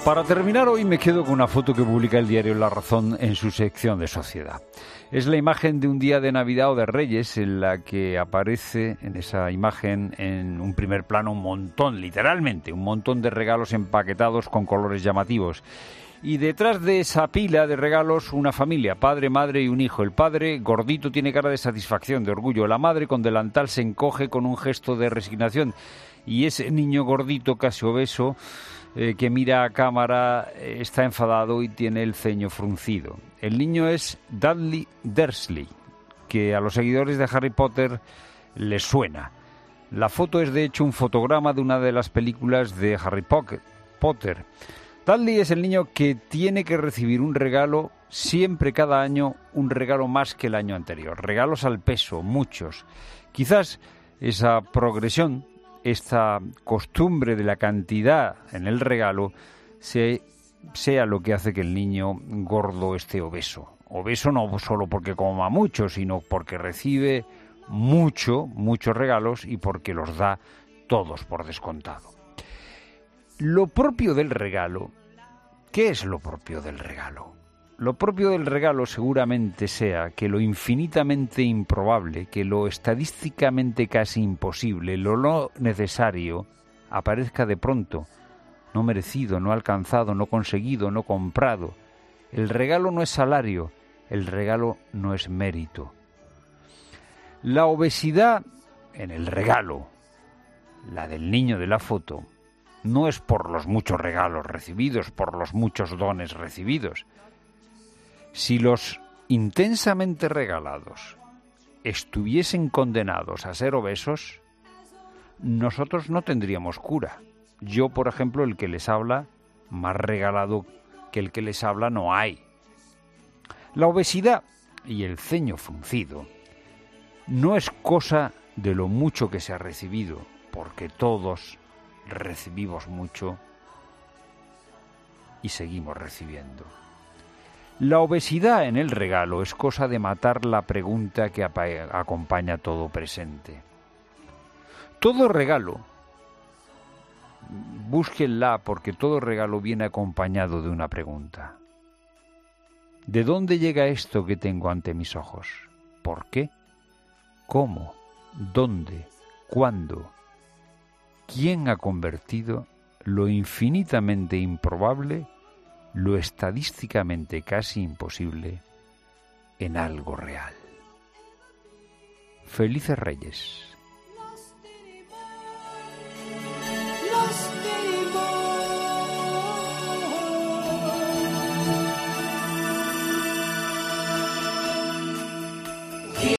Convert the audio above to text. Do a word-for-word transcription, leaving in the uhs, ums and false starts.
Para terminar, hoy me quedo con una foto que publica el diario La Razón en su sección de Sociedad. Es la imagen de un día de Navidad o de Reyes en la que aparece en esa imagen en un primer plano un montón, literalmente, un montón de regalos empaquetados con colores llamativos. Y detrás de esa pila de regalos, una familia, padre, madre y un hijo. El padre, gordito, tiene cara de satisfacción, de orgullo. La madre, con delantal, se encoge con un gesto de resignación. Y ese niño gordito, casi obeso, eh, que mira a cámara, eh, está enfadado y tiene el ceño fruncido. El niño es Dudley Dursley, que a los seguidores de Harry Potter les suena. La foto es, de hecho, un fotograma de una de las películas de Harry Potter. Dudley es el niño que tiene que recibir un regalo, siempre cada año, un regalo más que el año anterior. Regalos al peso, muchos. Quizás esa progresión, esta costumbre de la cantidad en el regalo, se, sea lo que hace que el niño gordo esté obeso. Obeso no solo porque coma mucho, sino porque recibe mucho, muchos regalos y porque los da todos por descontado. Lo propio del regalo, ¿qué es lo propio del regalo? Lo propio del regalo seguramente sea que lo infinitamente improbable, que lo estadísticamente casi imposible, lo no necesario, aparezca de pronto, no merecido, no alcanzado, no conseguido, no comprado. El regalo no es salario, el regalo no es mérito. La obesidad en el regalo, la del niño de la foto, no es por los muchos regalos recibidos, por los muchos dones recibidos. Si los intensamente regalados estuviesen condenados a ser obesos, nosotros no tendríamos cura. Yo, por ejemplo, el que les habla, más regalado que el que les habla no hay. La obesidad y el ceño fruncido no es cosa de lo mucho que se ha recibido, porque todos recibimos mucho y seguimos recibiendo. La obesidad en el regalo es cosa de matar la pregunta que acompaña todo presente. Todo regalo, búsquenla porque todo regalo viene acompañado de una pregunta. ¿De dónde llega esto que tengo ante mis ojos? ¿Por qué? ¿Cómo? ¿Dónde? ¿Cuándo? ¿Quién ha convertido lo infinitamente improbable, lo estadísticamente casi imposible, en algo real? Felices Reyes.